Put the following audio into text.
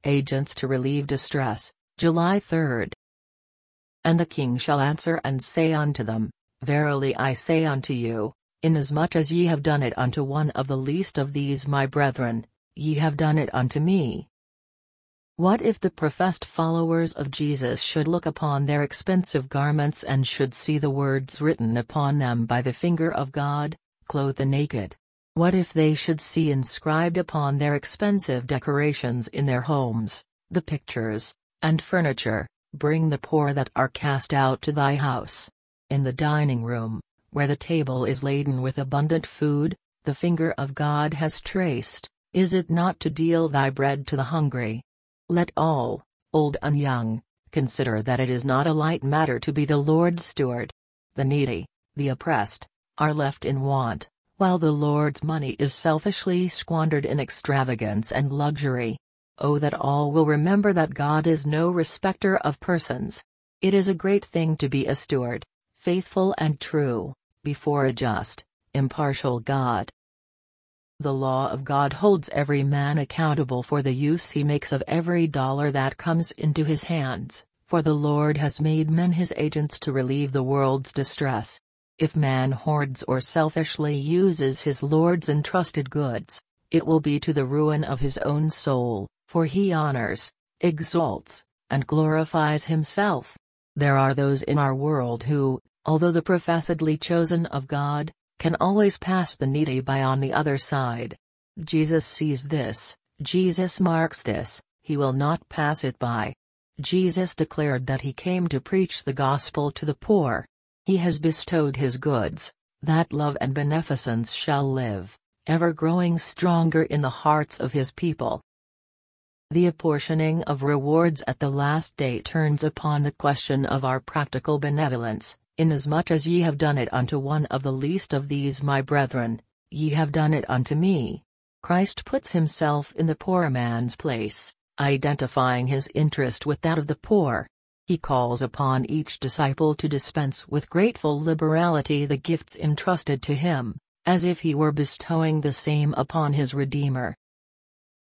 Agents to relieve distress, July 3. And the king shall answer and say unto them, Verily I say unto you, inasmuch as ye have done it unto one of the least of these my brethren, ye have done it unto me. What if the professed followers of Jesus should look upon their expensive garments and should see the words written upon them by the finger of God, "Clothe the naked"? What if they should see inscribed upon their expensive decorations in their homes, the pictures and furniture, "Bring the poor that are cast out to thy house"? In the dining room, where the table is laden with abundant food, the finger of God has traced, "Is it not to deal thy bread to the hungry?" Let all, old and young, consider that it is not a light matter to be the Lord's steward. The needy, the oppressed, are left in want, while the Lord's money is selfishly squandered in extravagance and luxury. Oh, that all will remember that God is no respecter of persons. It is a great thing to be a steward, faithful and true, before a just, impartial God. The law of God holds every man accountable for the use he makes of every dollar that comes into his hands, for the Lord has made men his agents to relieve the world's distress. If man hoards or selfishly uses his Lord's entrusted goods, it will be to the ruin of his own soul, for he honors, exalts, and glorifies himself. There are those in our world who, although the professedly chosen of God, can always pass the needy by on the other side. Jesus sees this, Jesus marks this, he will not pass it by. Jesus declared that he came to preach the gospel to the poor. He has bestowed his goods, that love and beneficence shall live, ever growing stronger in the hearts of his people. The apportioning of rewards at the last day turns upon the question of our practical benevolence. Inasmuch as ye have done it unto one of the least of these my brethren, ye have done it unto me. Christ puts himself in the poor man's place, identifying his interest with that of the poor. He calls upon each disciple to dispense with grateful liberality the gifts entrusted to him, as if he were bestowing the same upon his Redeemer.